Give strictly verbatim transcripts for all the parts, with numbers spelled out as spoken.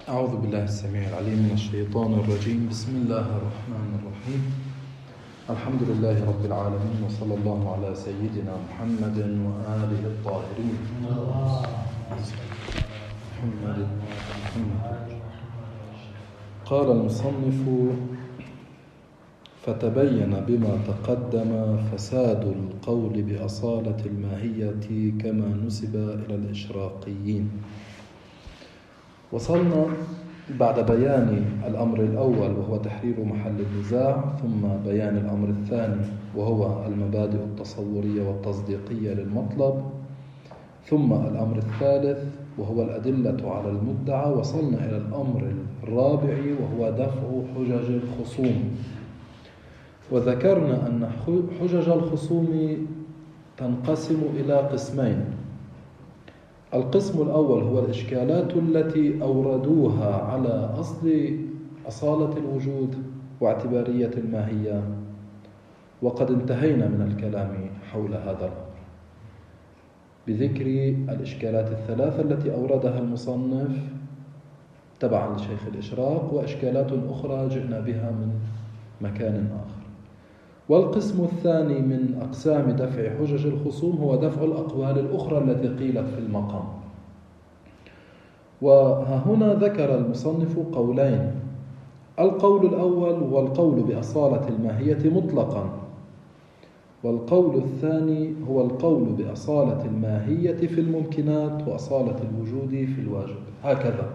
أعوذ بالله السميع العليم من الشيطان الرجيم. بسم الله الرحمن الرحيم. الحمد لله رب العالمين، وصلى الله على سيدنا محمد وآله الطاهرين. محمد محمد. قال المصنف: فتبين بما تقدم فساد القول بأصالة الماهية كما نسب إلى الإشراقيين. وصلنا بعد بيان الأمر الأول وهو تحرير محل النزاع، ثم بيان الأمر الثاني وهو المبادئ التصورية والتصديقية للمطلب، ثم الأمر الثالث وهو الأدلة على المدعى. وصلنا إلى الأمر الرابع وهو دفع حجج الخصوم، وذكرنا أن حجج الخصوم تنقسم إلى قسمين. القسم الأول هو الإشكالات التي أوردوها على أصل أصالة الوجود واعتبارية الماهية، وقد انتهينا من الكلام حول هذا الأمر بذكر الإشكالات الثلاثة التي أوردها المصنف تبعا لشيخ الإشراق، وإشكالات أخرى جئنا بها من مكان آخر. والقسم الثاني من أقسام دفع حجج الخصوم هو دفع الأقوال الأخرى التي قيلت في المقام. وها هنا ذكر المصنف قولين: القول الأول هو القول بأصالة الماهية مطلقا، والقول الثاني هو القول بأصالة الماهية في الممكنات وأصالة الوجود في الواجب، هكذا.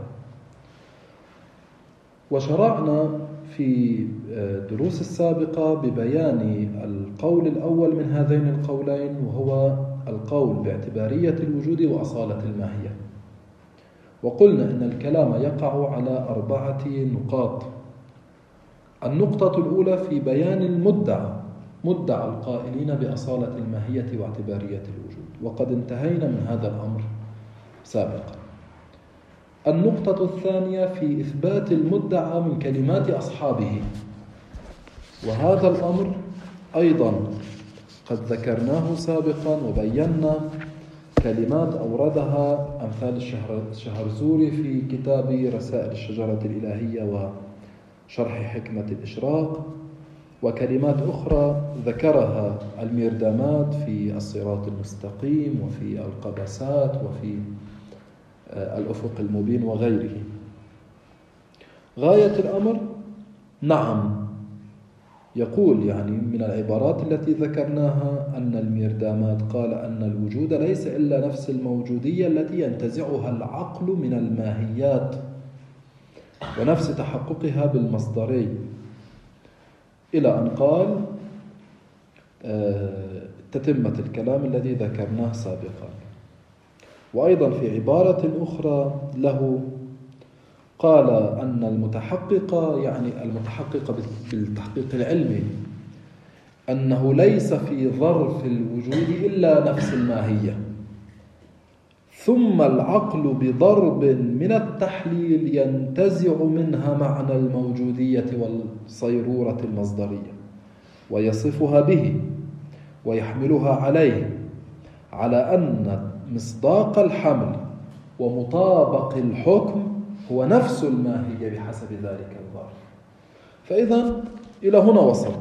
وشرعنا في دروس السابقة ببيان القول الأول من هذين القولين، وهو القول باعتبارية الوجود وأصالة الماهية. وقلنا إن الكلام يقع على أربعة نقاط. النقطة الأولى في بيان المدعى، مدعى القائلين بأصالة الماهية واعتبارية الوجود، وقد انتهينا من هذا الأمر سابقا. النقطة الثانية في إثبات المدعى من كلمات أصحابه، وهذا الأمر أيضا قد ذكرناه سابقا وبينا كلمات أوردها أمثال الشهرزوري في كتاب رسائل الشجرة الإلهية وشرح حكمة الإشراق، وكلمات أخرى ذكرها الميردامات في الصراط المستقيم وفي القبسات وفي الأفق المبين وغيره. غاية الأمر نعم، يقول يعني من العبارات التي ذكرناها أن الميردامات قال أن الوجود ليس إلا نفس الموجودية التي ينتزعها العقل من الماهيات ونفس تحققها بالمصدري، إلى أن قال تتمة الكلام الذي ذكرناه سابقا. وأيضا في عبارة أخرى له قال أن المتحقق، يعني المتحقق بالتحقيق العلمي، أنه ليس في ظرف الوجود إلا نفس الماهية، ثم العقل بضرب من التحليل ينتزع منها معنى الموجودية والصيرورة المصدرية ويصفها به ويحملها عليه، على أن مصداق الحمل ومطابق الحكم هو نفس الماهية بحسب ذلك الظرف. فإذا إلى هنا وصل.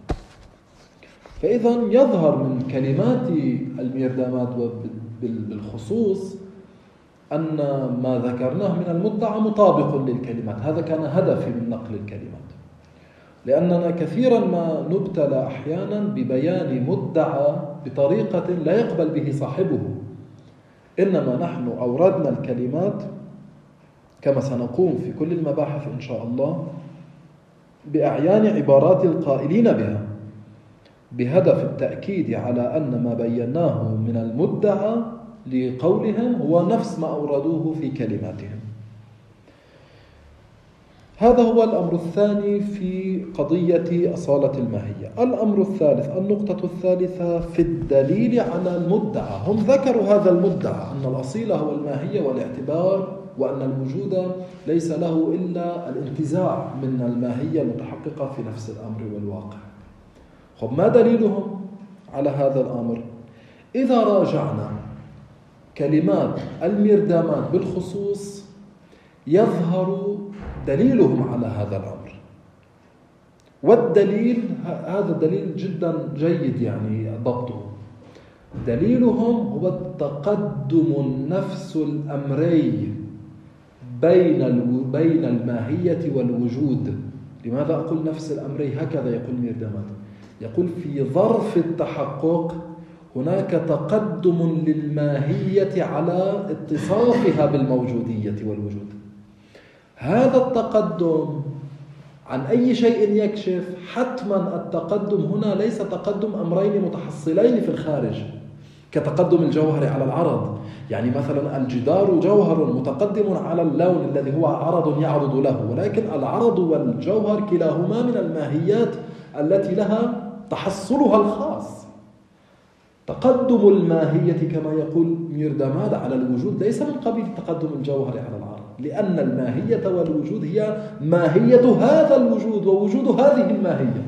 فإذا يظهر من كلمات الميردامات بالخصوص أن ما ذكرناه من المدعى مطابق للكلمات. هذا كان هدفي من نقل الكلمات، لأننا كثيرا ما نبتلى أحيانا ببيان مدعى بطريقة لا يقبل به صاحبه، إنما نحن أوردنا الكلمات كما سنقوم في كل المباحث إن شاء الله بأعيان عبارات القائلين بها، بهدف التأكيد على أن ما بيناه من المدعى لقولهم هو نفس ما أوردوه في كلماتهم. هذا هو الأمر الثاني في قضية أصالة الماهية. الأمر الثالث، النقطة الثالثة في الدليل على المدعى. هم ذكروا هذا المدعى أن الأصيل هو الماهية والاعتبار، وأن الوجود ليس له إلا الانتزاع من الماهية المتحققة في نفس الأمر والواقع. خب ما دليلهم على هذا الأمر؟ إذا راجعنا كلمات الميردامات بالخصوص يظهر دليلهم على هذا الأمر. والدليل هذا دليل جدا جيد يعني ضبطه. دليلهم هو التقدم نفس الأمرين بين بين الماهية والوجود. لماذا أقول نفس الأمرين؟ هكذا يقول ميرداماد، يقول في ظرف التحقق هناك تقدم للماهية على اتصافها بالموجودية والوجود. هذا التقدم عن أي شيء يكشف حتما التقدم هنا ليس تقدم أمرين متحصلين في الخارج كتقدم الجوهر على العرض. يعني مثلا الجدار جوهر متقدم على اللون الذي هو عرض يعرض له، ولكن العرض والجوهر كلاهما من الماهيات التي لها تحصلها الخاص. تقدم الماهية كما يقول ميرداماد على الوجود ليس من قبيل تقدم الجوهر على العرض، لأن الماهية والوجود هي ماهية هذا الوجود ووجود هذه الماهية.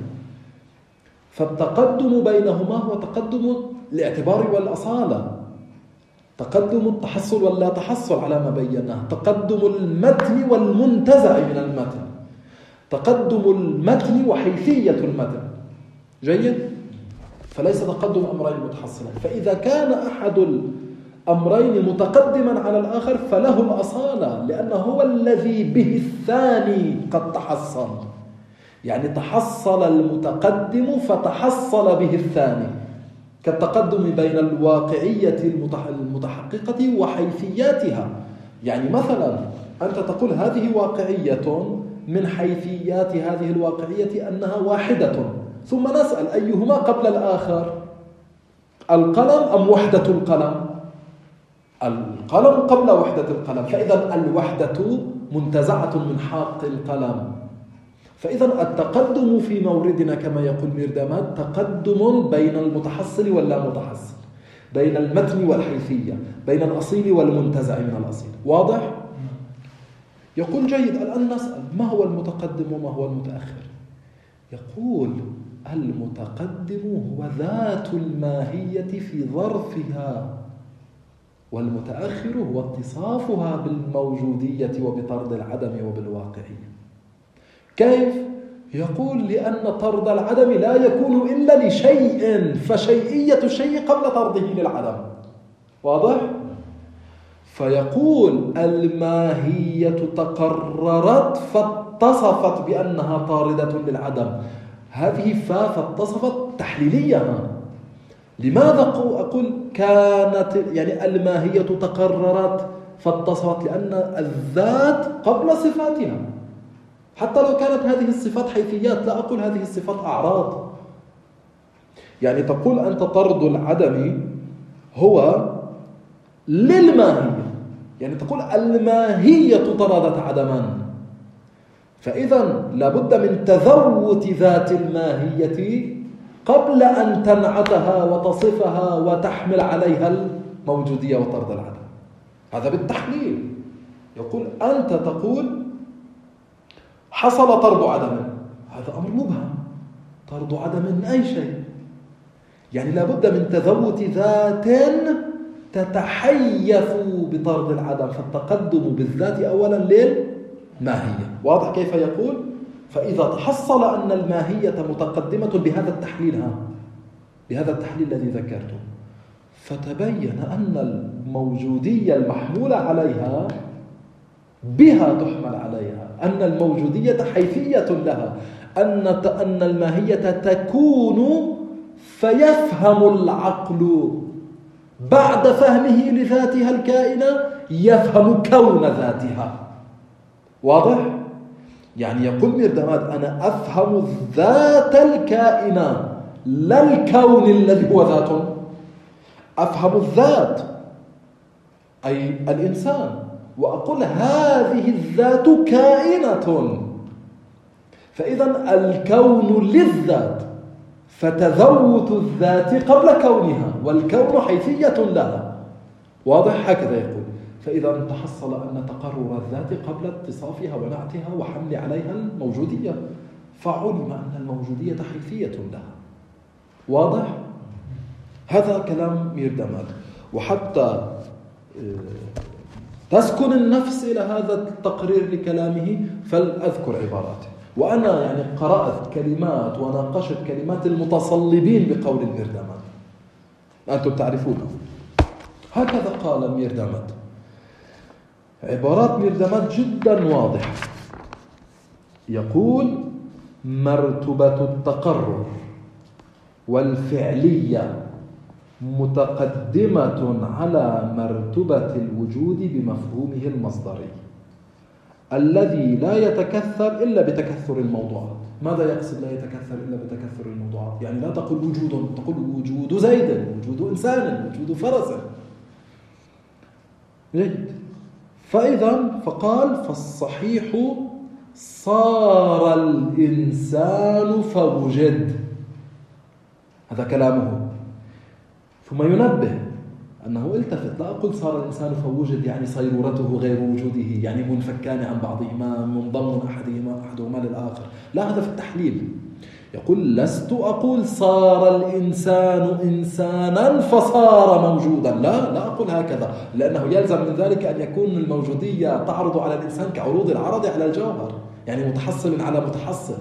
فالتقدم بينهما هو تقدم الاعتبار والأصالة، تقدم التحصل واللا تحصل على ما بيناه، تقدم المتن والمنتزع من المتن، تقدم المتن وحيثية المتن. جيد؟ فليس تقدم أمرين متحصلين. فإذا كان أحد الأمرين متقدما على الآخر فله الأصالة، لأنه هو الذي به الثاني قد تحصل. يعني تحصل المتقدم فتحصل به الثاني، كالتقدم بين الواقعية المتحققة وحيثياتها. يعني مثلا أنت تقول هذه واقعية من حيثيات هذه الواقعية أنها واحدة، ثم نسأل أيهما قبل الآخر، القلم أم وحدة القلم؟ القلم قبل وحدة القلم، فإذا الوحدة منتزعة من حاق القلم. فإذا التقدم في موردنا كما يقول ميرداماد تقدم بين المتحصل واللا متحصل، بين المتن والحيثية، بين الأصيل والمنتزع من الأصيل. واضح؟ يقول جيد. الآن نسأل ما هو المتقدم وما هو المتأخر؟ يقول المتقدم هو ذات الماهية في ظرفها، والمتأخر هو اتصافها بالموجودية وبطرد العدم وبالواقعية. كيف؟ يقول لأن طرد العدم لا يكون إلا لشيء، فشيئية الشيء قبل طرده للعدم. واضح؟ فيقول الماهية تقررت فاتصفت بأنها طاردة للعدم. هذه فا فاتصفت تحليلية. لماذا أقول كانت يعني الماهية تقررت فاتصفت؟ لأن الذات قبل صفاتها، حتى لو كانت هذه الصفات حيثيات، لا أقول هذه الصفات أعراض. يعني تقول أنت طرد العدم هو للماهية، يعني تقول الماهية طردت عدما، فإذا لابد من تذوت ذات الماهية قبل أن تنعتها وتصفها وتحمل عليها الموجودية وطرد العدم. هذا بالتحليل. يقول أنت تقول حصل طرد عدم، هذا أمر مبهم. طرد عدم من أي شيء؟ يعني لابد من تذوت ذات تتحيف بطرد العدم، فالتقدم بالذات أولا للماهية. واضح كيف يقول؟ فإذا تحصل أن الماهية متقدمة بهذا التحليل ها بهذا التحليل الذي ذكرته، فتبين أن الموجودية المحمولة عليها بها تحمل عليها، أن الموجودية حيثية لها، أن أن الماهية تكون فيفهم العقل بعد فهمه لذاتها الكائنة يفهم كون ذاتها. واضح؟ يعني يقول ميرداماد أنا أفهم الذات الكائنة لا الكون الذي هو ذات. أفهم الذات أي الإنسان، وأقول هذه الذات كائنة، فإذا الكون للذات، فتذوت الذات قبل كونها، والكون حيثية لها. واضح؟ هكذا يقول. فإذا تحصل أن تقرر الذات قبل اتصافها ونعتها وحمل عليها الموجودية، فعلم أن الموجودية حيثية لها. واضح؟ هذا كلام ميرداماد. وحتى تسكن النفس إلى هذا التقرير لكلامه فلأذكر عباراته. وأنا يعني قرأت كلمات وناقشت كلمات المتصلبين بقول الميرداماد، أنتم تعرفونه. هكذا قال ميرداماد، عبارات ميرداماد جدا واضحة. يقول: مرتبة التقرر والفعلية متقدمة على مرتبة الوجود بمفهومه المصدري الذي لا يتكثر إلا بتكثر الموضوعات. ماذا يقصد لا يتكثر إلا بتكثر الموضوعات؟ يعني لا تقول وجود، تقول وجود زيد، وجود إنسان، وجود فرس. جيد. فإذا فقال: فالصحيح صار الإنسان فوجد. هذا كلامه. ثم ينبه أنه التفت، لا أقول صار الإنسان فوجد يعني صيرورته غير وجوده، يعني منفكان عن بعضهما، منضم أحدهما أحدهما للآخر. لا، هذا في التحليل. يقول: لست أقول صار الإنسان إنسانا فصار موجودا. لا لا أقول هكذا، لأنه يلزم من ذلك أن يكون الموجودية تعرض على الإنسان كعروض العرض على الجوهر، يعني متحصل على متحصل.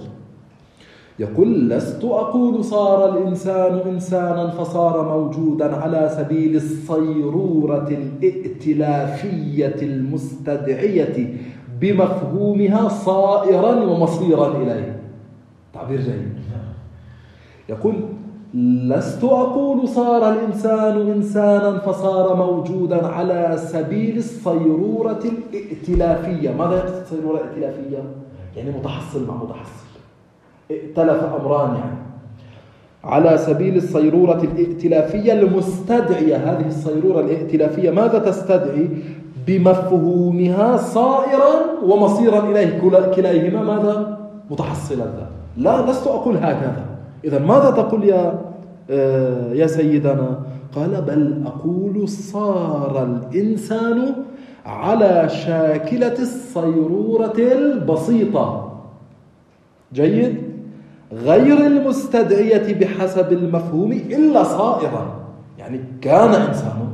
يقول: لست أقول صار الإنسان إنسانا فصار موجودا على سبيل الصيرورة الائتلافية المستدعية بمفهومها صائرا ومصيرا إليه. تعبير جيد. يقول: لست أقول صار الإنسان إنسانا فصار موجودا على سبيل الصيرورة الائتلافية. ماذا يقصد الصيرورة الائتلافية؟ يعني متحصل مع متحصل، ائتلف أمران، يعني على سبيل الصيرورة الائتلافية المستدعية. هذه الصيرورة الائتلافية ماذا تستدعي؟ بمفهومها صائرا ومصيرا إليه، كلاهما ماذا؟ متحصلا. لا، لست أقول هكذا. إذن ماذا تقول يا آه يا سيدنا؟ قال: بل أقول صار الإنسان على شاكلة الصيرورة البسيطة. جيد. غير المستدعية بحسب المفهوم إلا صائرا، يعني كان إنسان،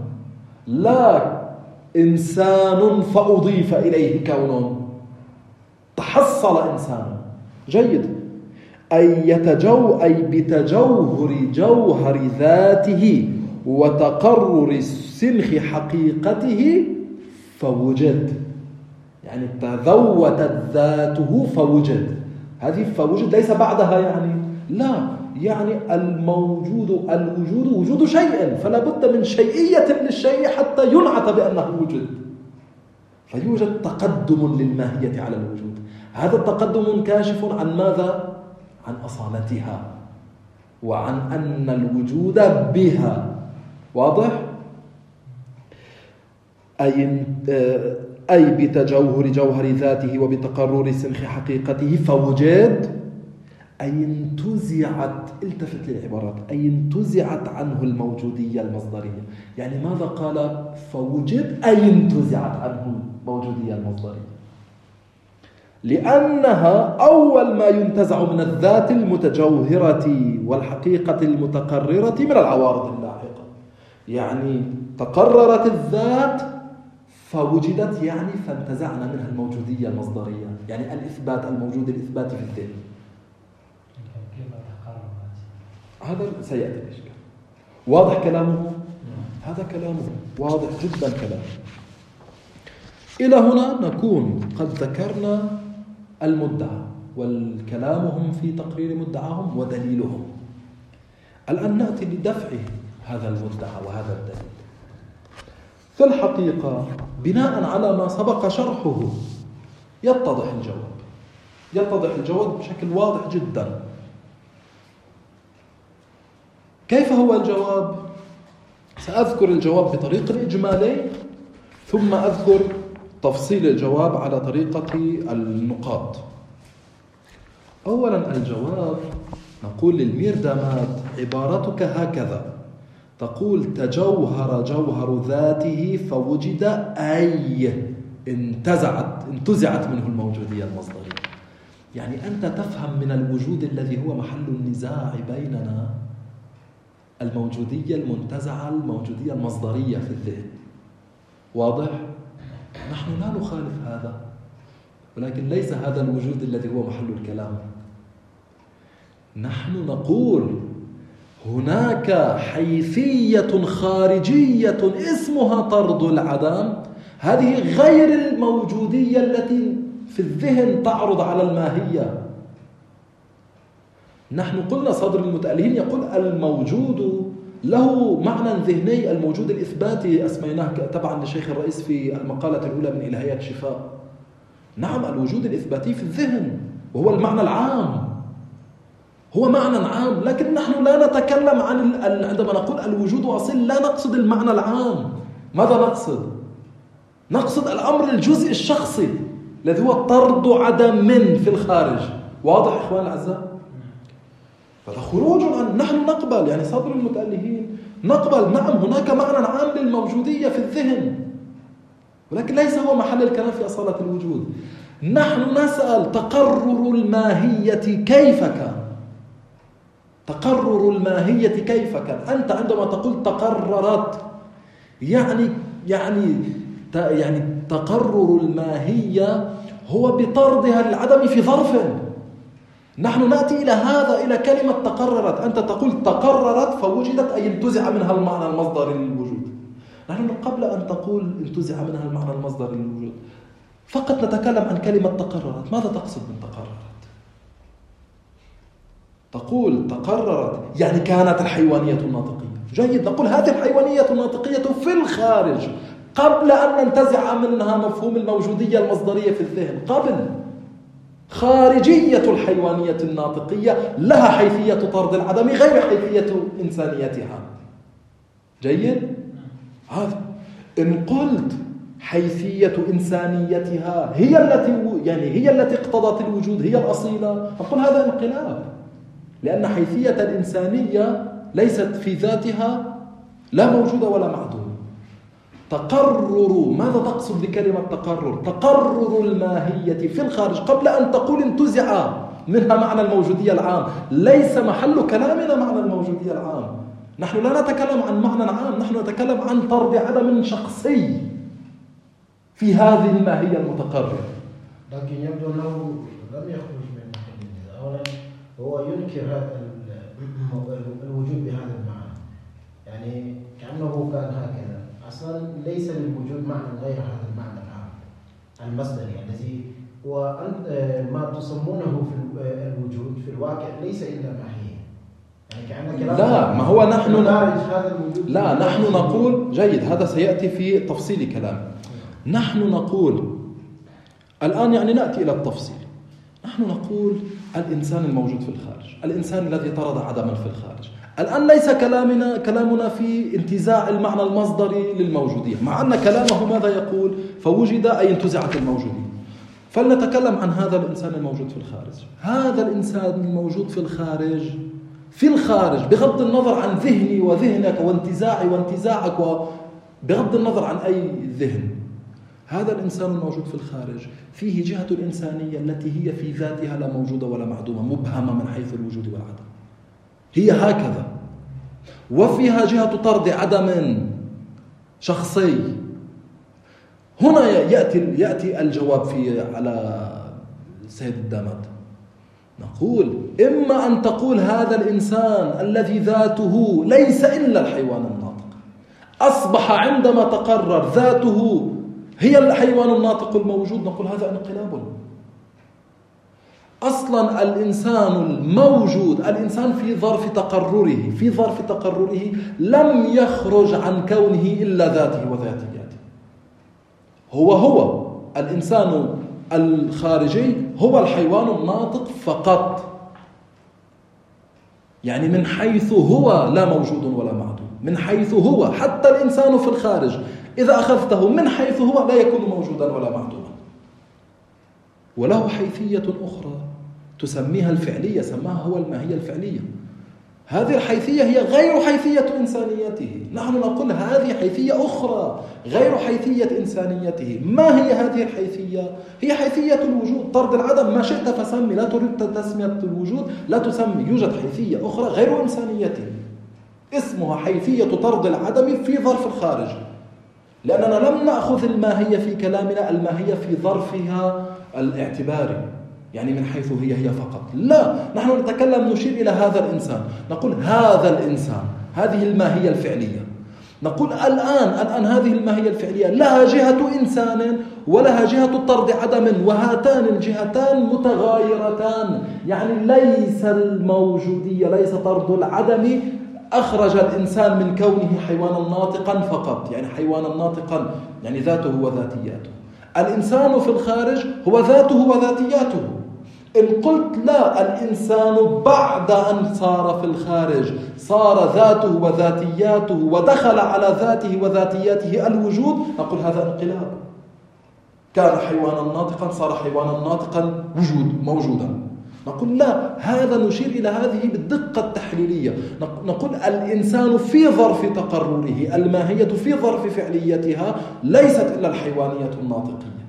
لا إنسان فأضيف إليه كون، تحصل إنسان. جيد. أي يتجو أي بتجوهر جوهر ذاته وتقرر سنخ حقيقته فوجد، يعني تذوتت ذاته فوجد. هذه فوجد ليس بعدها، يعني لا، يعني الموجود الوجود وجود شيء، فلا بد من شيئية للشيء حتى ينعت بأنه وجد، فيوجد تقدم للماهية على الوجود. هذا التقدم كاشف عن ماذا؟ عن أصالتها وعن أن الوجود بها. واضح؟ أي أي بتجوهر جوهر ذاته وبتقرر سنخ حقيقته فوجد، أي انتزعت، التفت للعبارات، أي انتزعت عنه الموجودية المصدرية. يعني ماذا قال فوجد؟ أي انتزعت عنه الموجودية المصدرية، لأنها أول ما ينتزع من الذات المتجوهرة والحقيقة المتقررة من العوارض اللاحقة. يعني تقررت الذات فوجدت، يعني فانتزعنا منها الموجودية المصدرية، يعني الإثبات، الموجود الإثباتي في الذهن. هذا سيأتي الإشكال. واضح كلامه؟ هذا كلامه واضح جدا كلامه. إلى هنا نكون قد ذكرنا المدعى والكلامهم في تقرير مدعاهم ودليلهم. الآن نأتي لدفع هذا المدعى وهذا الدليل. في الحقيقة بناء على ما سبق شرحه يتضح الجواب، يتضح الجواب بشكل واضح جدا. كيف هو الجواب؟ سأذكر الجواب بطريقة إجمالية ثم أذكر تفصيل الجواب على طريقة النقاط. أولا الجواب، نقول للميرداماد عبارتك هكذا، تقول تجوهر جوهر ذاته فوجد، أي انتزعت انتزعت منه الموجودية المصدرية. يعني أنت تفهم من الوجود الذي هو محل النزاع بيننا الموجودية المنتزعة، الموجودية المصدرية في الذهن. واضح؟ نحن لا نخالف هذا، ولكن ليس هذا الوجود الذي هو محل الكلام. نحن نقول هناك حيثية خارجية اسمها طرد العدم، هذه غير الموجودية التي في الذهن تعرض على الماهية. نحن قلنا صدر المتألهين يقول الموجود له معنى ذهني، الموجود الإثباتي أسميناه تبعا للشيخ الرئيس في المقالة الأولى من إلهيات شفاء. نعم، الوجود الإثباتي في الذهن وهو المعنى العام، هو معنى عام، لكن نحن لا نتكلم عن عندما نقول الوجود أصيل لا نقصد المعنى العام. ماذا نقصد؟ نقصد الأمر الجزء الشخصي الذي هو طرد عدم من في الخارج. واضح إخوان الأعزاء؟ فهذا خروج عن، نحن نقبل يعني صدر المتألهين نقبل نعم هناك معنى عام للموجودية في الذهن، ولكن ليس هو محل الكلام في أصالة الوجود. نحن نسأل تقرر الماهية كيف كان؟ تقرر الماهية كيف كان؟ أنت عندما تقول تقررت يعني يعني يعني تقرر الماهية هو بطردها للعدم في ظرف. نحن نأتي إلى هذا، إلى كلمة تقررت. أنت تقول تقررت فوجدت أي انتزع منها المعنى المصدري للوجود. نحن قبل أن تقول انتزع منها المعنى المصدري للوجود فقط نتكلم عن كلمة تقررت. ماذا تقصد من تقررت؟ تقول تقررت يعني كانت الحيوانية الناطقية. جيد، نقول هذه الحيوانية الناطقية في الخارج قبل أن ننتزع منها مفهوم الموجودية المصدرية في الذهن. قبل خارجية الحيوانية الناطقية لها حيثية طرد العدم غير حيثية إنسانيتها. جيد؟ هذا إن قلت حيثية إنسانيتها هي التي يعني هي التي اقتضت الوجود، هي الأصيلة، نقول هذا انقلاب، لأن حيثية الإنسانية ليست في ذاتها لا موجودة ولا معدوم. تقرر، ماذا تقصد بكلمة تقرر؟ تقرر الماهية في الخارج قبل أن تقول انتزع منها معنى الموجودية العام. ليس محل كلامنا معنى الموجودية العام. نحن لا نتكلم عن معنى عام، نحن نتكلم عن طرد عدم شخصي في هذه الماهية المتقررة. لكن يبدو أنه لم يخرج من محل النزاع. أولا هو ينكر هذا الوجود بهذا المعنى، يعني كأنه كان هكذا. أصلا ليس للوجود معنى غير هذا المعنى العام المصدري الذي هو ما تسمونه في الوجود في الواقع ليس إلا ماهية. يعني كأن لا، ما هو نحن هذا الوجود لا نحن نقول جيد، هذا سيأتي في تفصيل كلام. نحن نقول الآن يعني نأتي إلى التفصيل. نحن نقول الإنسان الموجود في الخارج، الإنسان الذي طرد عدما في الخارج. الآن ليس كلامنا كلامنا في انتزاع المعنى المصدري للموجودية، مع أن كلامه ماذا يقول؟ فوجد أي انتزعت الموجودية. فلنتكلم عن هذا الإنسان الموجود في الخارج. هذا الإنسان الموجود في الخارج في الخارج بغض النظر عن ذهني وذهنك وانتزاعي وانتزاعك وبغض النظر عن أي ذهن، هذا الإنسان الموجود في الخارج فيه جهة الإنسانية التي هي في ذاتها لا موجودة ولا معدومة، مبهمة من حيث الوجود والعدم، هي هكذا. وفيها جهة طرد عدم شخصي. هنا يأتي يأتي الجواب في على سيد الدامات. نقول إما أن تقول هذا الإنسان الذي ذاته ليس إلا الحيوان الناطق أصبح عندما تقرر ذاته هي الحيوان الناطق الموجود، نقول هذا انقلاب. أصلا الإنسان الموجود، الإنسان في ظرف تقرره في ظرف تقرره لم يخرج عن كونه إلا ذاته وذاتياته. هو هو الإنسان الخارجي هو الحيوان الناطق فقط، يعني من حيث هو لا موجود ولا معدوم، من حيث هو. حتى الإنسان في الخارج إذا أخذته من حيث هو لا يكون موجودا ولا معدوما، وله حيثية أخرى تسميها الفعلية، سماها هو الماهية الفعلية. هذه الحيثية هي غير حيثية إنسانيته. نحن نقول هذه حيثية أخرى غير حيثية إنسانيته. ما هي هذه الحيثية؟ هي حيثية الوجود، طرد العدم. ما شئت فسمي، لا تريد تسمية الوجود لا تسمي. يوجد حيثية أخرى غير إنسانيته اسمها حيثية طرد العدم في ظرف الخارج. لأننا لم نأخذ الماهية في كلامنا الماهية في ظرفها الاعتباري، يعني من حيث هي هي فقط. لا، نحن نتكلم نشير إلى هذا الإنسان، نقول هذا الإنسان، هذه الماهية الفعلية. نقول الآن الآن هذه الماهية الفعلية لها جهة إنسان ولها جهة طرد عدم، وهاتان الجهتان متغايرتان. يعني ليس الموجودية، ليس طرد العدم أخرج الإنسان من كونه حيوانا ناطقا فقط، يعني حيوانا ناطقا يعني ذاته وذاتياته. الإنسان في الخارج هو ذاته وذاتياته. إن قلت لا، الإنسان بعد أن صار في الخارج صار ذاته وذاتياته ودخل على ذاته وذاتياته الوجود، نقول هذا انقلاب. كان حيوانا ناطقا صار حيوانا ناطقا وجود موجودا. نقول لا، هذا نشير إلى هذه بالدقة التحليلية. نقول الإنسان في ظرف تقرره، الماهية في ظرف فعليتها ليست إلا الحيوانية الناطقية،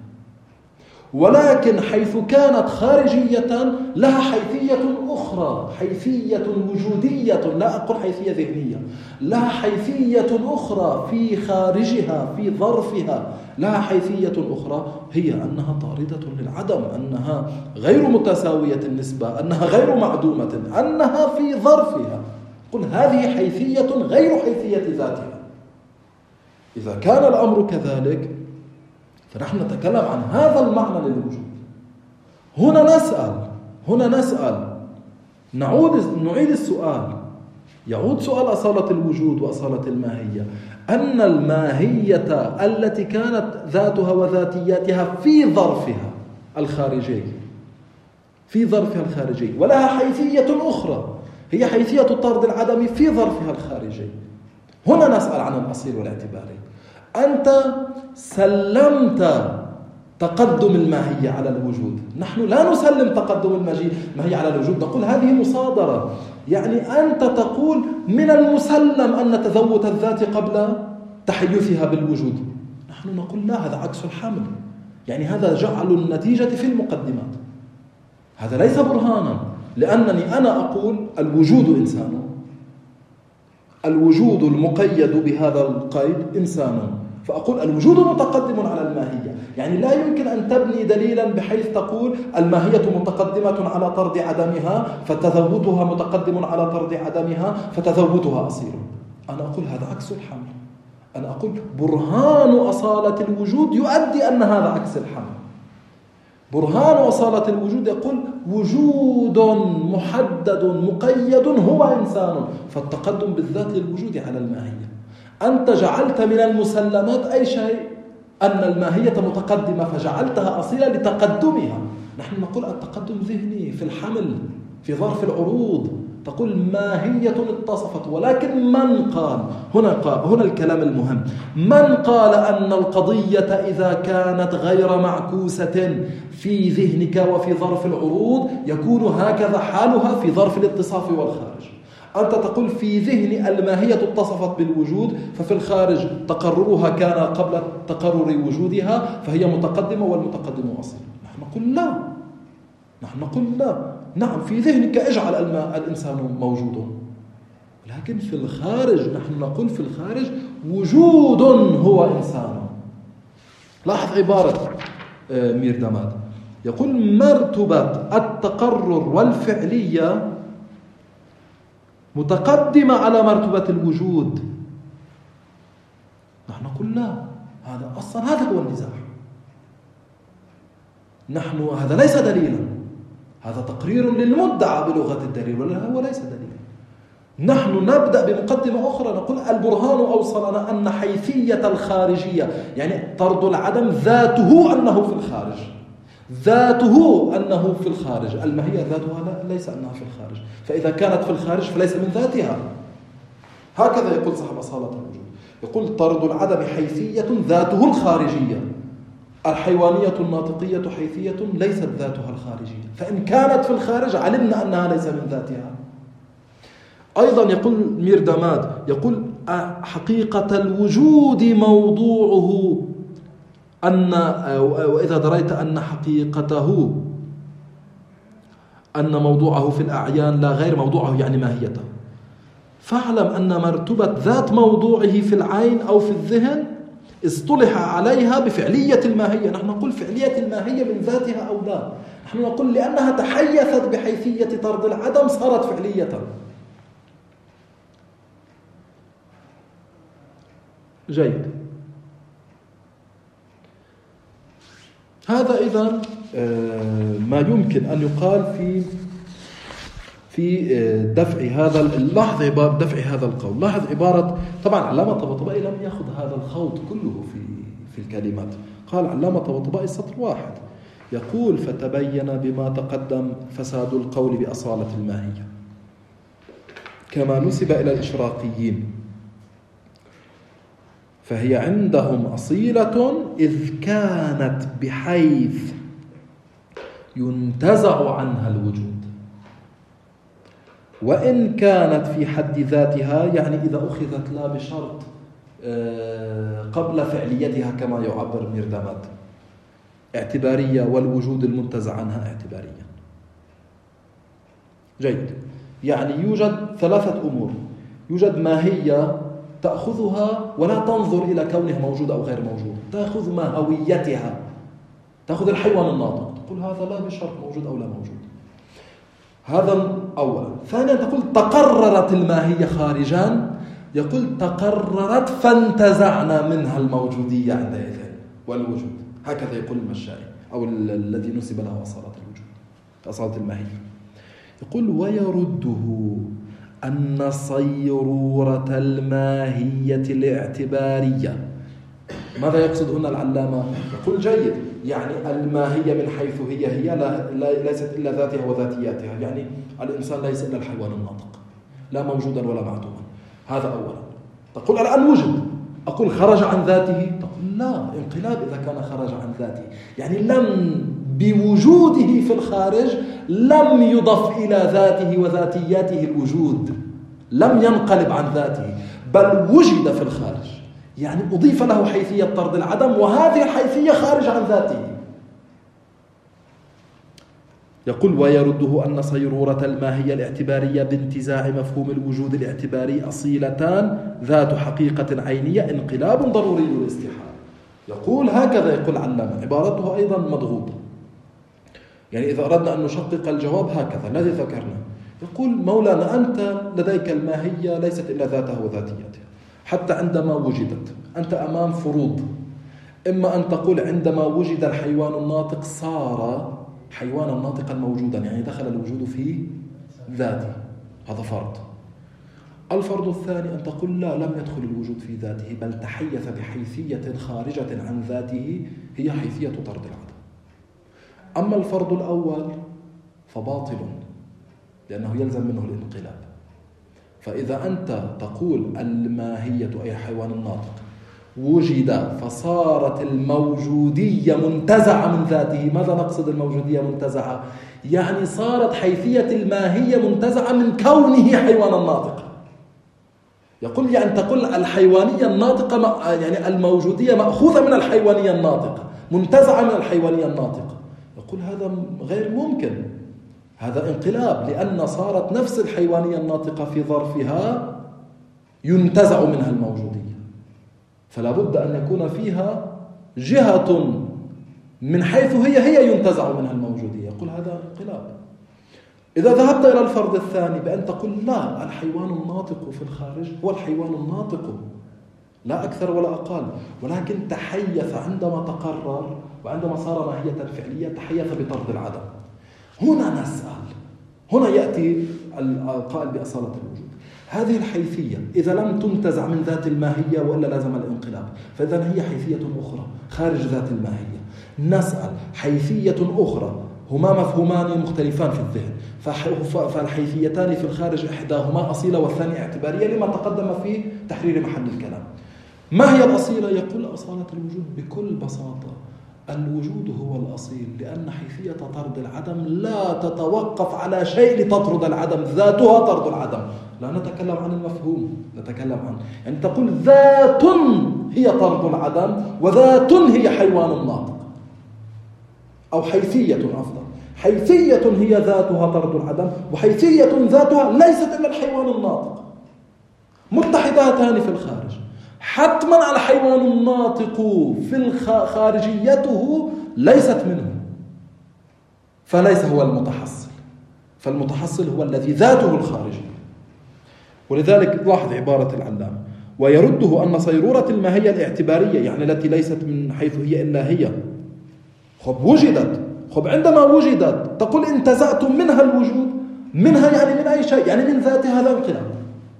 ولكن حيث كانت خارجية لها حيثية أخرى، حيثية وجودية، لا أقول حيثية ذهنية، لها حيثية أخرى في خارجها في ظرفها، لها حيثية أخرى هي أنها طاردة للعدم، أنها غير متساوية النسبة، أنها غير معدومة، أنها في ظرفها. قل هذه حيثية غير حيثية ذاتها. إذا كان الأمر كذلك فنحن نتكلم عن هذا المعنى للوجود. هنا نسأل هنا نسأل نعود نعيد السؤال، يعود سؤال أصالة الوجود وأصالة الماهية. أن الماهية التي كانت ذاتها وذاتياتها في ظرفها الخارجي في ظرفها الخارجي ولها حيثية أخرى هي حيثية طرد العدم في ظرفها الخارجي، هنا نسأل عن الأصيل والاعتباري. أنت سلمت تقدم الماهية على الوجود، نحن لا نسلم تقدم الماهية على الوجود، نقول هذه مصادرة. يعني أنت تقول من المسلم أن تذوت الذات قبل تحيثها بالوجود، نحن نقول لا، هذا عكس الحمل. يعني هذا جعل النتيجة في المقدمات، هذا ليس برهانا، لأنني أنا أقول الوجود إنسان، الوجود المقيد بهذا القيد إنسان، فأقول الوجود متقدم على الماهية. يعني لا يمكن أن تبني دليلا بحيث تقول الماهية متقدمة على طرد عدمها فتذوتها متقدم على طرد عدمها فتذوتها أصيل. أنا أقول هذا عكس الحمل. أنا أقول برهان أصالة الوجود يؤدي أن هذا عكس الحمل. برهان أصالة الوجود يقول وجود محدد مقيد هو إنسان، فالتقدم بالذات للوجود على الماهية. أنت جعلت من المسلمات أي شيء أن الماهية متقدمة فجعلتها أصيلة لتقدمها. نحن نقول التقدم ذهني في الحمل في ظرف العروض، تقول ماهية اتصفت. ولكن من قال هنا قال هنا الكلام المهم، من قال أن القضية إذا كانت غير معكوسة في ذهنك وفي ظرف العروض يكون هكذا حالها في ظرف الاتصاف والخارج؟ أنت تقول في ذهن الماهية اتصفت بالوجود، ففي الخارج تقررها كان قبل تقرر وجودها فهي متقدمة والمتقدم أصيل. نحن نقول لا، نحن نقول لا، نعم في ذهنك اجعل الإنسان موجود، لكن في الخارج نحن نقول في الخارج وجود هو إنسان. لاحظ عبارة ميرداماد، يقول مرتبة التقرر والفعلية متقدمة على مرتبة الوجود. نحن نقول لا، هذا أصلا هذا هو النزاع. نحن هذا ليس دليلا، هذا تقرير للمدعى بلغة الدليل ولا هو ليس دليلا. نحن نبدأ بمقدمة أخرى، نقول البرهان أوصلنا أن حيثية الخارجية يعني طرد العدم ذاته أنه في الخارج، ذاته أنه في الخارج، الماهية ذاتها لا ليس أنها في الخارج، فإذا كانت في الخارج فليس من ذاتها. هكذا يقول صاحب أصالة الوجود، يقول طرد العدم حيثية ذاته الخارجية، الحيوانية الناطقية حيثية ليست ذاتها الخارجية، فإن كانت في الخارج علمنا أنها ليس من ذاتها. أيضا يقول ميرداماد، يقول حقيقة الوجود موضوعه أن وإذا دريت أن حقيقته أن موضوعه في الأعيان لا غير موضوعه يعني ماهيته، فاعلم أن مرتبة ذات موضوعه في العين أو في الذهن اصطلح عليها بفعلية الماهية. نحن نقول فعلية الماهية من ذاتها أو لا، نحن نقول لأنها تحيثت بحيثية طرد العدم صارت فعلية. جيد. هذا إذن ما يمكن أن يقال في في دفع هذا اللحظة عبارة دفع هذا القول. لاحظ عبارة، طبعا علامة طباطبائي لم يأخذ هذا الخوض كله في في الكلمات. قال علامة طباطبائي سطر واحد يقول: فتبين بما تقدم فساد القول بأصالة الماهية كما نسب إلى الإشراقيين، فهي عندهم أصيلة إذ كانت بحيث ينتزع عنها الوجود، وإن كانت في حد ذاتها، يعني إذا أخذت لا بشرط قبل فعليتها كما يعبر ميردامات، اعتبارية، والوجود المنتزع عنها اعتباريا. جيد. يعني يوجد ثلاثة أمور: يوجد ماهية تأخذها ولا تنظر إلى كونه موجود أو غير موجود، تأخذ ماهويتها، تأخذ الحيوان الناطق، تقول هذا لا بشرط موجود أو لا موجود. هذا أولا. ثانيا تقول تقررت الماهية خارجان، يقول تقررت فانتزعنا منها الموجودية عندئذ والوجود. هكذا يقول المشائي أو الذي نسب له أصالة الوجود، أصالة الماهية. يقول: ويرده أن صيرورة الماهية الاعتبارية. ماذا يقصد هنا العلامة؟ يقول: جيد، يعني الماهية من حيث هي هي لا لا ليست إلا ذاتها وذاتياتها، يعني الإنسان ليس إلا الحيوان الناطق، لا موجودا ولا معدوما. هذا أولا. تقول الآن وجد، أقول خرج عن ذاته، تقول لا، انقلاب إذا كان خرج عن ذاته، يعني لم بوجوده في الخارج لم يضف إلى ذاته وذاتياته الوجود، لم ينقلب عن ذاته، بل وجد في الخارج، يعني أضيف له حيثية طرد العدم، وهذه الحيثية خارج عن ذاته. يقول: ويرده أن صيرورة الماهية الاعتبارية بانتزاع مفهوم الوجود الاعتباري أصيلتان ذات حقيقة عينية انقلاب ضروري للاستحالة. يقول هكذا، يقول علامة، عبارته أيضا مضغوطة، يعني إذا أردنا أن نشقق الجواب هكذا الذي ذكرنا. يقول مولانا: أنت لديك الماهية ليست إلا ذاتها وذاتياتها، حتى عندما وجدت أنت أمام فروض. إما أن تقول عندما وجد الحيوان الناطق صار حيوانا ناطقا موجودا، يعني دخل الوجود في ذاته، هذا فرض. الفرض الثاني أن تقول لا، لم يدخل الوجود في ذاته، بل تحيث بحيثية خارجة عن ذاته هي حيثية طرد العدم. أما الفرض الأول فباطل، لأنه يلزم منه الانقلاب. فإذا أنت تقول الماهية أي الحيوان الناطق وجد فصارت الموجودية منتزعة من ذاته، ماذا نقصد الموجودية منتزعة؟ يعني صارت حيثية الماهية منتزعة من كونه حيوانا ناطقا. يقول يعني تقول الحيوانية الناطقة، يعني الموجودية مأخوذة من الحيوانية الناطقة، منتزعة من الحيوانية الناطقة. يقول هذا غير ممكن، هذا انقلاب، لأن صارت نفس الحيوانية الناطقة في ظرفها ينتزع منها الموجودية، فلا بد أن يكون فيها جهة من حيث هي هي ينتزع منها الموجودية. يقول هذا انقلاب. إذا ذهبت إلى الفرض الثاني بأن تقول لا، الحيوان الناطق في الخارج هو الحيوان الناطق لا أكثر ولا أقل، ولكن تحيث عندما تقرر وعندما صار ماهية فعلية تحيث بطرد العدم. هنا نسأل، هنا يأتي القائل بأصالة الوجود. هذه الحيثية إذا لم تنتزع من ذات الماهية وإلا لازم الانقلاب، فإذا هي حيثية أخرى خارج ذات الماهية. نسأل حيثية أخرى، هما مفهومان مختلفان في الذهن، فالحيثيتان في الخارج إحداهما أصيلة والثانية اعتبارية، لما تقدم في تحرير محل الكلام. ما هي الأصيلة؟ يقول أصالة الوجود بكل بساطة الوجود هو الأصيل، لأن حيثية طرد العدم لا تتوقف على شيء لتطرد العدم، ذاتها طرد العدم. لا نتكلم عن المفهوم، نتكلم عن يعني تقول ذات هي طرد العدم وذات هي حيوان ناطق، أو حيثية أفضل، حيثية هي ذاتها طرد العدم، وحيثية ذاتها ليست إلا الحيوان الناطق، متحدتان في الخارج. حتما الحيوان الناطق في خارجيته ليست منه، فليس هو المتحصل، فالمتحصل هو الذي ذاته الخارجية. ولذلك لاحظ عبارة العلامة: ويرده أن صيرورة الماهية الاعتبارية، يعني التي ليست من حيث هي إلا هي، خب وجدت، خب عندما وجدت تقول انتزعتم منها الوجود، منها يعني من أي شيء، يعني من ذاتها، هذا انقلاب.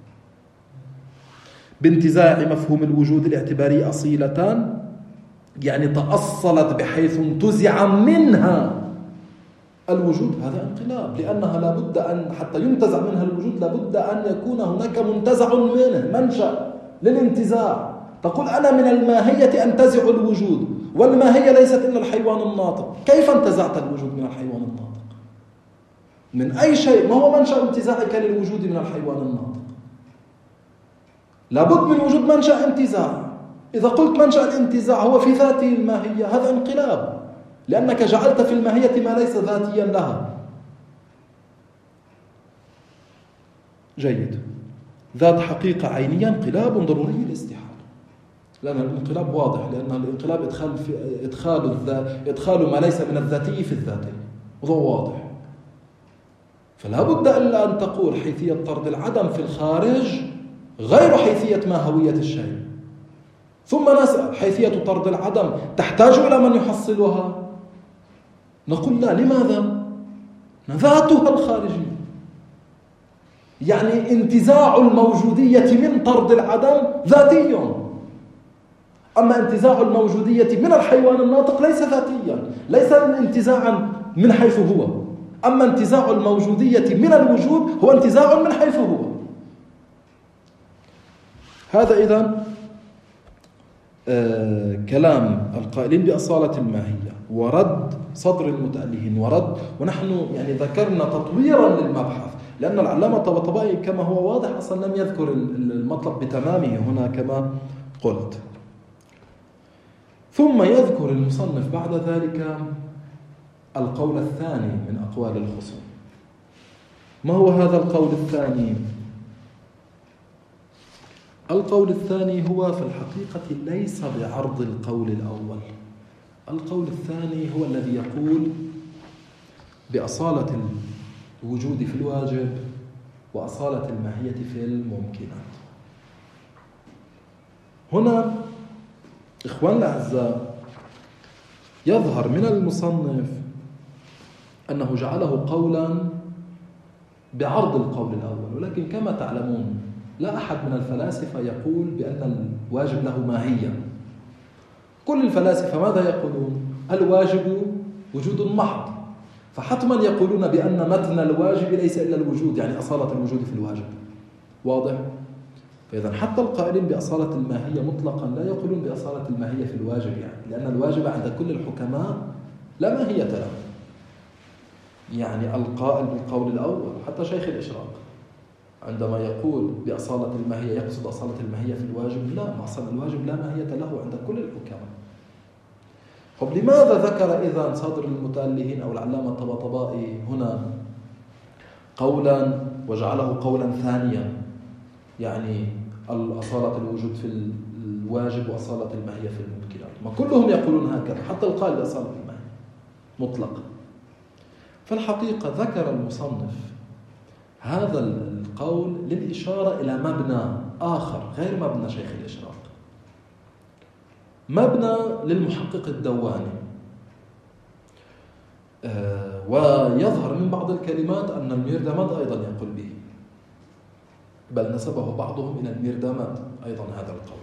بانتزاع مفهوم الوجود الاعتباري أصيلة، يعني تأصلت بحيث انتزع منها الوجود، هذا انقلاب، لأنها لابد أن حتى ينتزع منها الوجود لابد أن يكون هناك منتزع منه، منشأ للانتزاع. تقول أنا من الماهية أنتزع الوجود، والماهية ليست إلا الحيوان الناطق. كيف انتزعت الوجود من الحيوان الناطق؟ من أي شيء؟ ما هو منشأ انتزاعك للوجود من الحيوان الناطق؟ لابد من وجود منشأ انتزاع. إذا قلت منشأ الانتزاع هو في ذاته الماهية، هذا انقلاب، لأنك جعلت في الماهية ما ليس ذاتيا لها. جيد. ذات حقيقة عينية انقلاب ضروري الاستحالة، لأن الانقلاب واضح، لأن الانقلاب إدخال في إدخال الذات إدخال ما ليس من الذاتي في الذاتي، وهو واضح. فلا بد إلا أن تقول حيثية طرد العدم في الخارج غير حيثية ما هوية الشيء. ثم نسأل: حيثية طرد العدم تحتاج إلى من يحصلها؟ نقول لا. لماذا؟ ذاتها الخارجية، يعني انتزاع الموجودية من طرد العدم ذاتي، أما انتزاع الموجودية من الحيوان الناطق ليس ذاتيا، ليس انتزاعا من حيث هو. أما انتزاع الموجودية من الوجود هو انتزاع من حيث هو. هذا إذن آه كلام القائلين بأصالة الماهية ورد صدر المتألهين ورد. ونحن يعني ذكرنا تطويرا للمبحث، لأن العلامة الطباطبائي كما هو واضح أصلا لم يذكر المطلب بتمامه هنا كما قلت. ثم يذكر المصنف بعد ذلك القول الثاني من أقوال الخصوم. ما هو هذا القول الثاني؟ القول الثاني هو في الحقيقة ليس بعرض القول الأول. القول الثاني هو الذي يقول بأصالة الوجود في الواجب وأصالة الماهية في الممكنات. هنا إخوان الأعزاء يظهر من المصنف أنه جعله قولا بعرض القول الأول، ولكن كما تعلمون لا أحد من الفلاسفة يقول بأن الواجب له ماهية. كل الفلاسفة ماذا يقولون؟ الواجب وجود محض، فحتما يقولون بأن متن الواجب ليس إلا الوجود، يعني أصالة الوجود في الواجب. واضح؟ فإذا حتى القائلين بأصالة الماهية مطلقا لا يقولون بأصالة الماهية في الواجب، يعني لأن الواجب عند كل الحكماء لا ماهية له. يعني القائل بالقول الأول حتى شيخ الإشراق عندما يقول بأصالة الماهية يقصد أصالة الماهية في الواجب، لا، أصلا الواجب لا ماهية له عند كل الحكماء. طب لماذا ذكر إذن صدر المتألهين أو العلامة الطباطبائي هنا قولا وجعله قولا ثانيا، يعني أصالة الوجود في الواجب وأصالة الماهية في الممكنات؟ ما كلهم يقولون هكذا، حتى القائل بأصالة الماهية مطلقا. فالحقيقة ذكر المصنف هذا القول للإشارة إلى مبنى آخر غير مبنى شيخ الإشراق، مبنى للمحقق الدواني. آه ويظهر من بعض الكلمات أن الميردماد أيضا يقول به، بل نسبه بعضهم إلى الميردماد أيضا هذا القول.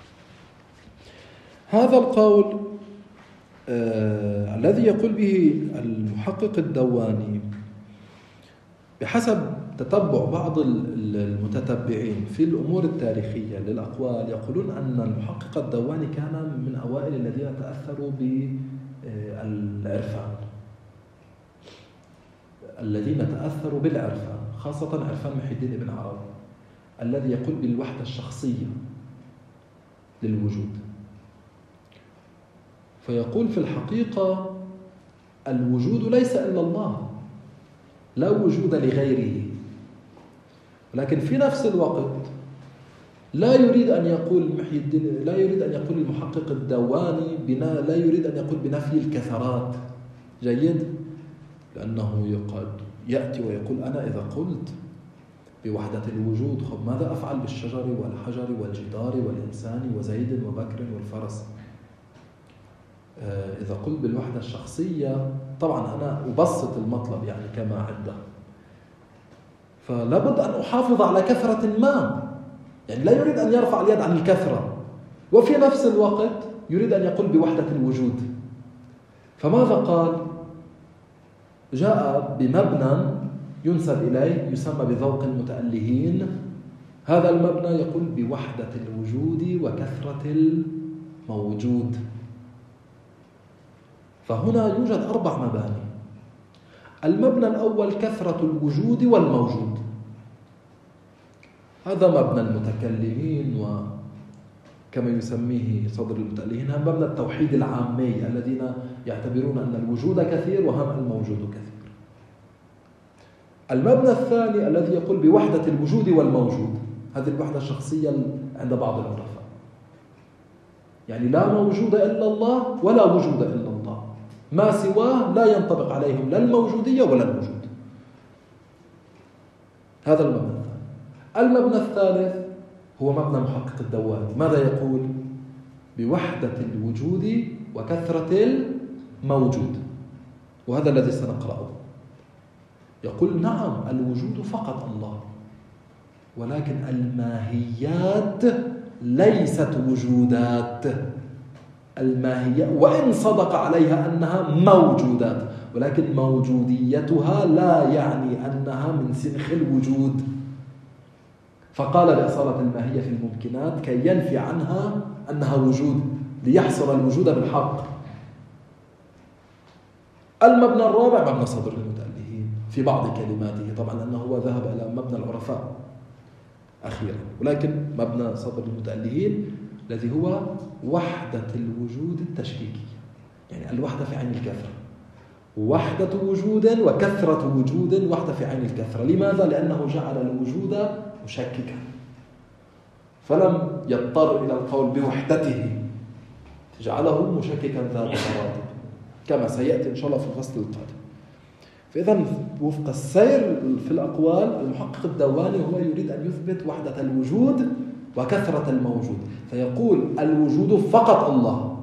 هذا القول آه الذي يقول به المحقق الدواني بحسب تتبع بعض المتتبعين في الأمور التاريخية للأقوال، يقولون أن المحقق الدواني كان من أوائل الذين تأثروا بالعرفان، الذين تأثروا بالعرفان، خاصة عرفان محي الدين ابن عربي الذي يقول بالوحدة الشخصية للوجود. فيقول في الحقيقة الوجود ليس إلا الله، لا وجود لغيره، لكن في نفس الوقت لا يريد أن يقول محي الدين، لا يريد أن يقول المحقق الدواني بنا لا يريد أن يقول بنفي الكثرات، جيد، لأنه يقعد يأتي ويقول أنا إذا قلت بوحدة الوجود، خب ماذا أفعل بالشجر والحجر والجدار والإنسان وزيد وبكر والفرس؟ إذا قلت بالوحدة الشخصية طبعا أنا أبسط المطلب يعني كما عنده، فلابد أن أحافظ على كثرة ما، يعني لا يريد أن يرفع اليد عن الكثرة وفي نفس الوقت يريد أن يقول بوحدة الوجود. فماذا قال؟ جاء بمبنى ينسب إليه يسمى بذوق المتألهين، هذا المبنى يقول بوحدة الوجود وكثرة الموجود. فهنا يوجد أربع مباني. المبنى الأول كثرة الوجود والموجود، هذا مبنى المتكلمين وكما يسميه صدر المتألهين مبنى التوحيد العامي الذين يعتبرون أن الوجود كثير وهم الموجود كثير. المبنى الثاني الذي يقول بوحدة الوجود والموجود، هذه الوحدة الشخصية عند بعض العرفاء، يعني لا موجود إلا الله ولا وجود إلا الله، ما سواه لا ينطبق عليهم لا الموجودية ولا الوجود. هذا المبنى الثاني. المبنى الثالث هو مبنى محقق الدواني، ماذا يقول؟ بوحدة الوجود وكثرة الموجود، وهذا الذي سنقرأه. يقول نعم الوجود فقط الله، ولكن الماهيات ليست وجودات، الماهية وإن صدق عليها أنها موجودات، ولكن موجوديتها لا يعني أنها من سنخ الوجود. فقال بأصالة الماهية في الممكنات كي ينفي عنها أنها وجود ليحصر الوجود بالحق. المبنى الرابع مبنى صدر المتألهين في بعض كلماته، طبعا أنه هو ذهب إلى مبنى العرفاء أخيرا، ولكن مبنى صدر المتألهين الذي هو وحدة الوجود التشكيكية، يعني الوحدة في عين الكثرة، وحدة وجود وكثرة وجود، وحدة في عين الكثرة. لماذا؟ لأنه جعل الوجود مشككا، فلم يضطر إلى القول بوحدته، جعله مشككا ذات مراتب كما سيأتي إن شاء الله في الفصل القادم. فإذا وفق السير في الأقوال المحقق الدواني هو يريد أن يثبت وحدة الوجود وكثرة الموجود، فيقول الوجود فقط الله،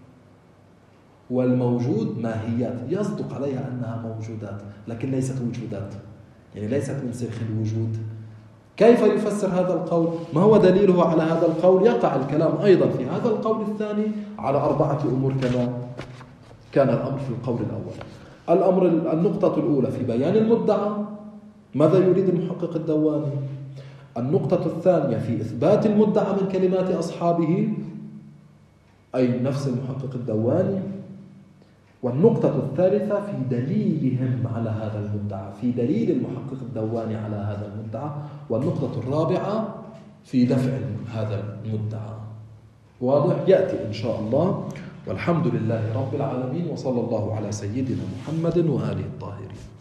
والموجود ماهيات يصدق عليها أنها موجودات لكن ليست وجودات، يعني ليست من سنخ الوجود. كيف يفسر هذا القول؟ ما هو دليله على هذا القول؟ يقع الكلام أيضا في هذا القول الثاني على أربعة أمور كما كان الأمر في القول الأول. الأمر النقطة الأولى في بيان المدعى، ماذا يريد المحقق الدواني؟ النقطة الثانية في إثبات المدعى من كلمات أصحابه، أي نفس المحقق الدواني. والنقطة الثالثة في دليلهم على هذا المدعى، في دليل المحقق الدواني على هذا المدعى. والنقطة الرابعة في دفع هذا المدعى. واضح؟ يأتي إن شاء الله، والحمد لله رب العالمين، وصلى الله على سيدنا محمد وآله الطاهرين.